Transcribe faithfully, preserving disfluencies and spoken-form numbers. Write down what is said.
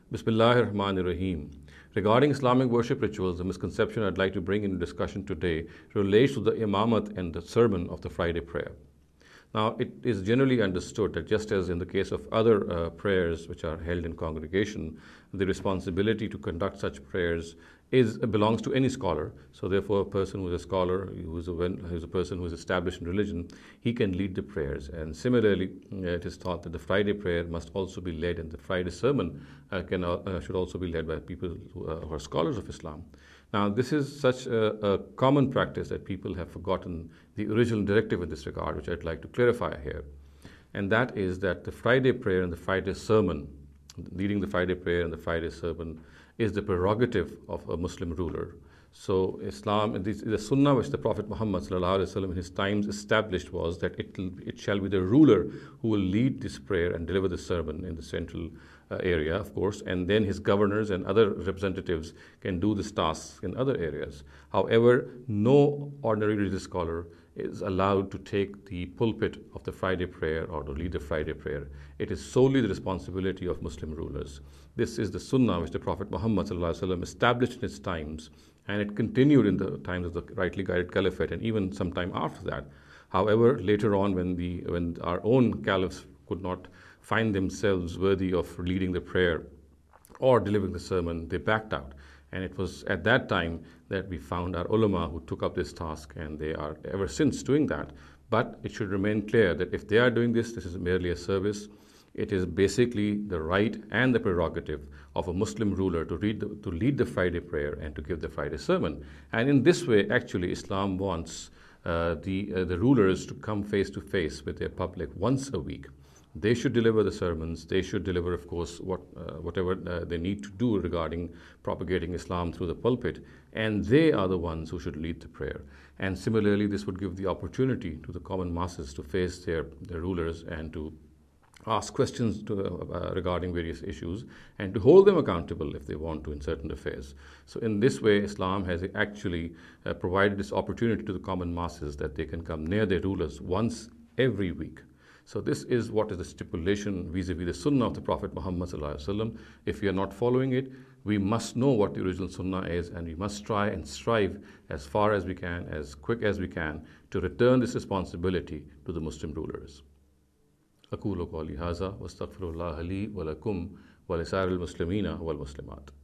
Bismillahir Rahmanir Rahim. Regarding Islamic worship rituals, the misconception I'd like to bring into discussion today relates to the imamat and the sermon of the Friday prayer. Now, it is generally understood that just as in the case of other uh, prayers which are held in congregation, the responsibility to conduct such prayers is belongs to any scholar. So therefore, a person who is a scholar, who is a, who is a person who is established in religion, he can lead the prayers. And similarly, uh, it is thought that the Friday prayer must also be led, and the Friday sermon uh, can uh, should also be led by people who, uh, who are scholars of Islam. Now, this is such a, a common practice that people have forgotten the original directive in this regard, which I'd like to clarify here. And that is that the Friday prayer and the Friday sermon, leading the Friday prayer and the Friday sermon, is the prerogative of a Muslim ruler. So Islam, the Sunnah which the Prophet Muhammad sallallahu alaihi wasallam in his times established was that it, it shall be the ruler who will lead this prayer and deliver the sermon in the central uh, area, of course, and then his governors and other representatives can do this task in other areas. However, no ordinary religious scholar is allowed to take the pulpit of the Friday prayer or to lead the Friday prayer. It is solely the responsibility of Muslim rulers. This is the Sunnah which the Prophet Muhammad sallallahu alaihi wasallam established in his times, and it continued in the times of the rightly guided caliphate and even some time after that. However, later on, when the when our own caliphs could not find themselves worthy of leading the prayer or delivering the sermon, they backed out. And it was at that time that we found our ulama who took up this task, and they are ever since doing that. But it should remain clear that if they are doing this, this is merely a service. It is basically the right and the prerogative of a Muslim ruler to, read the, to lead the Friday prayer and to give the Friday sermon. And in this way, actually, Islam wants uh, the, uh, the rulers to come face to face with their public once a week. They should deliver the sermons. They should deliver, of course, what, uh, whatever uh, they need to do regarding propagating Islam through the pulpit. And they are the ones who should lead the prayer. And similarly, this would give the opportunity to the common masses to face their, their rulers and to ask questions to, uh, regarding various issues and to hold them accountable if they want to in certain affairs. So in this way, Islam has actually uh, provided this opportunity to the common masses that they can come near their rulers once every week. So this is what is the stipulation vis-a-vis the Sunnah of the Prophet Muhammad sallallahu alaihi wasallam. If we are not following it, we must know what the original Sunnah is, and we must try and strive as far as we can, as quick as we can, to return this responsibility to the Muslim rulers. أقول قولي هذا واستغفر الله لي ولكم ولسائر المسلمين والمسلمات.